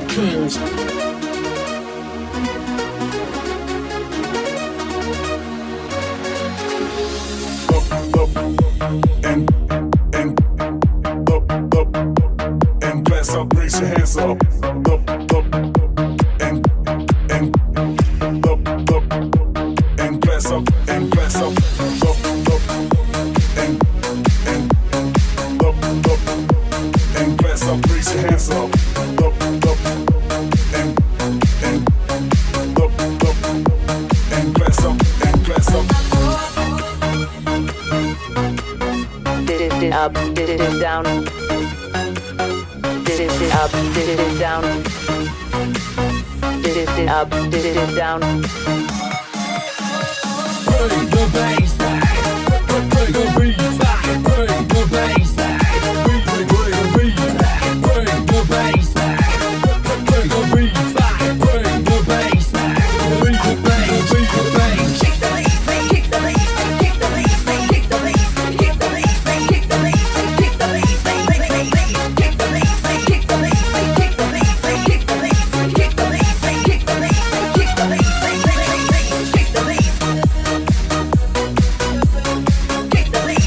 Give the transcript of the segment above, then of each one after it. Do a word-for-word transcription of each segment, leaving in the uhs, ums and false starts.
Kings. And and up up and glass up, raise your hands up, up up and and up up and glass up and glass up, up up and and up up and glass up, raise your hands up, up up and and up up and glass up and glass up. Did it up, did it down. Did it up, did it down. Did it up, did it down. Bring the bass back. Bring the beat back. Bring the bass back. Bring the beat back. Bring the bass back. Bring the beat back. Bring the bass back. Beat the bass, beat the bass. Kick the bass, kick the bass, kick the bass, kick the bass, kick the bass, kick the bass, kick the bass, kick the bass, kick the bass, kick the bass, kick the bass, kick the bass, kick the bass, kick the bass, kick the bass, kick the bass, kick the bass.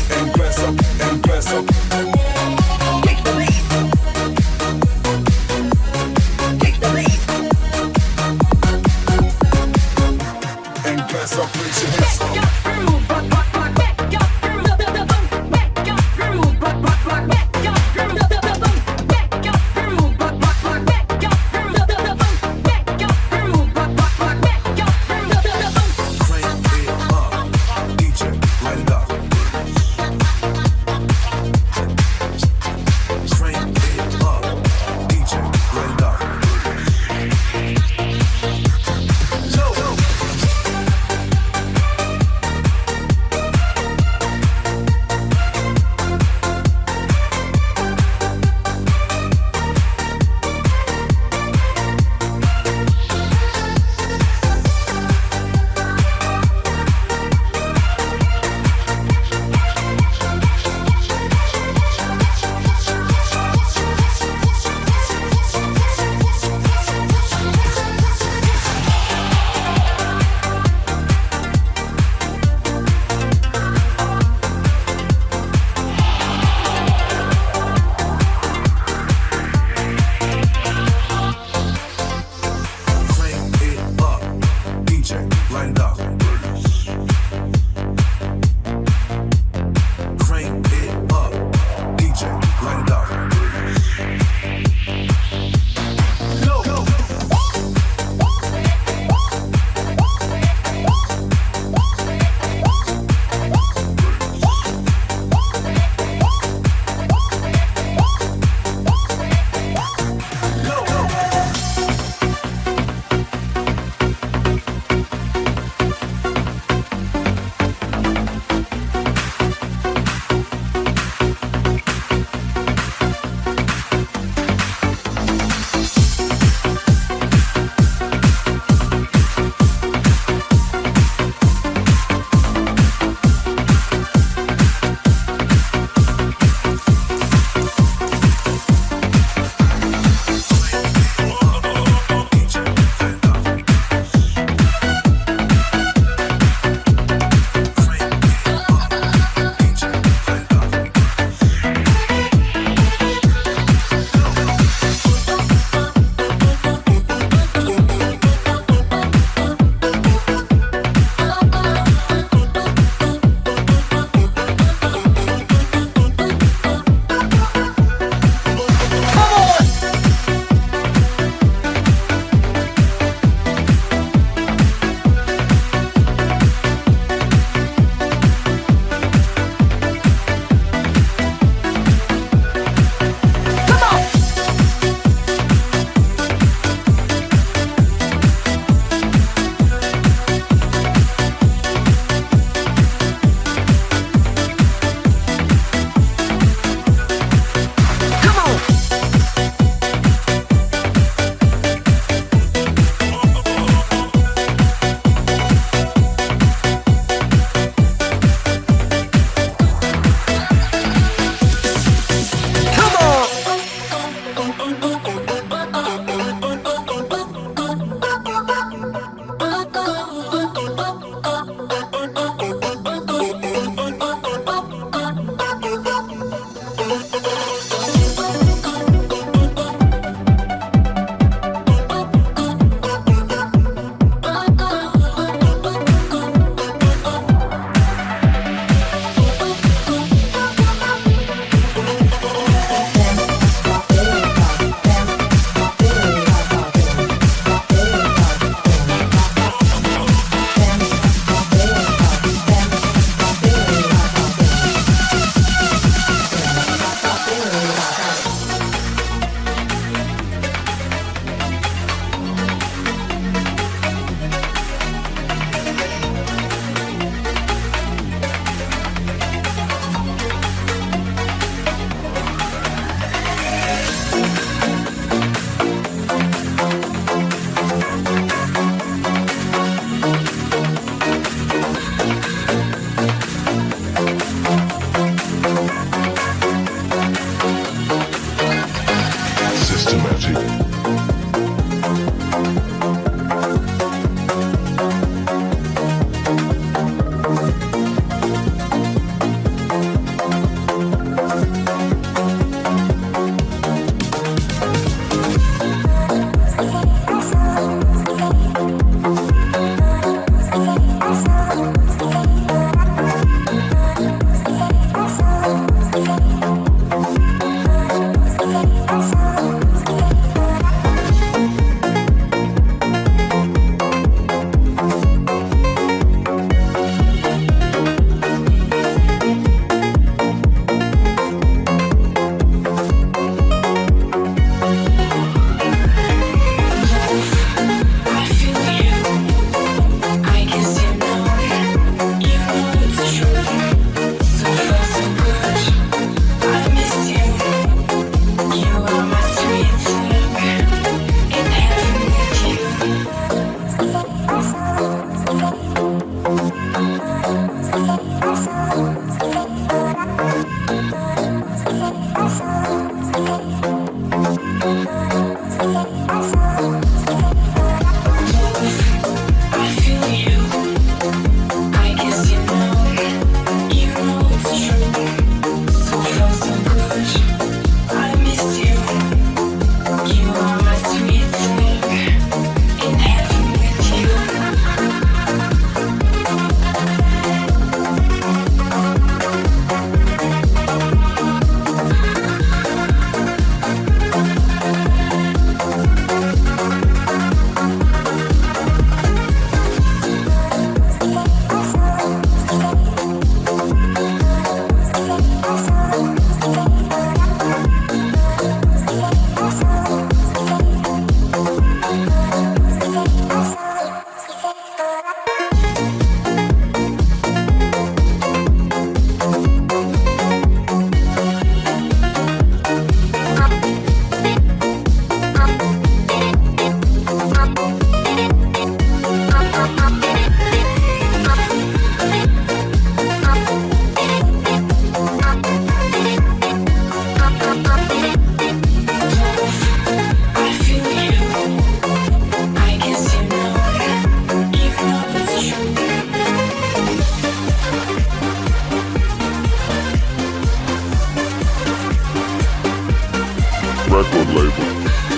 record label.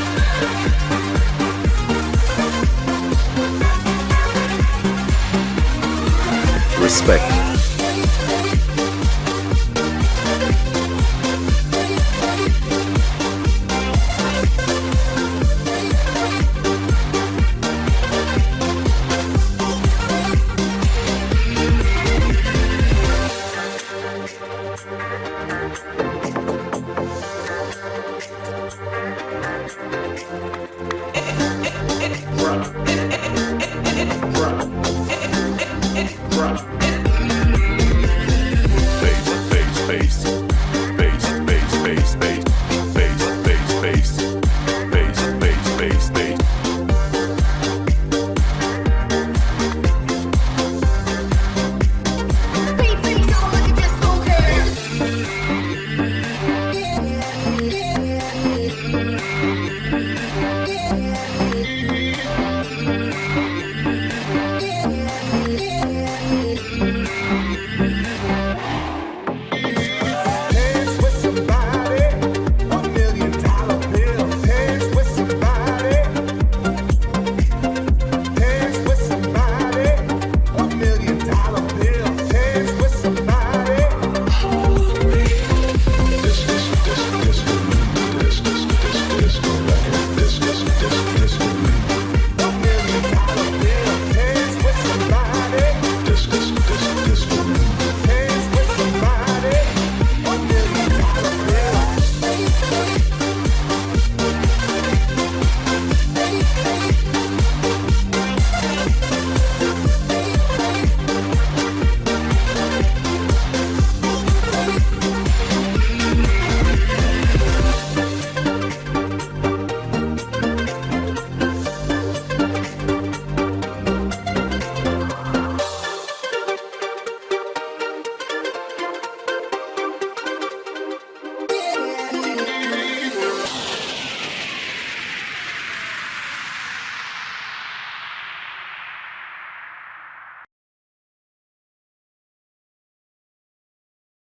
Respect. Bruh.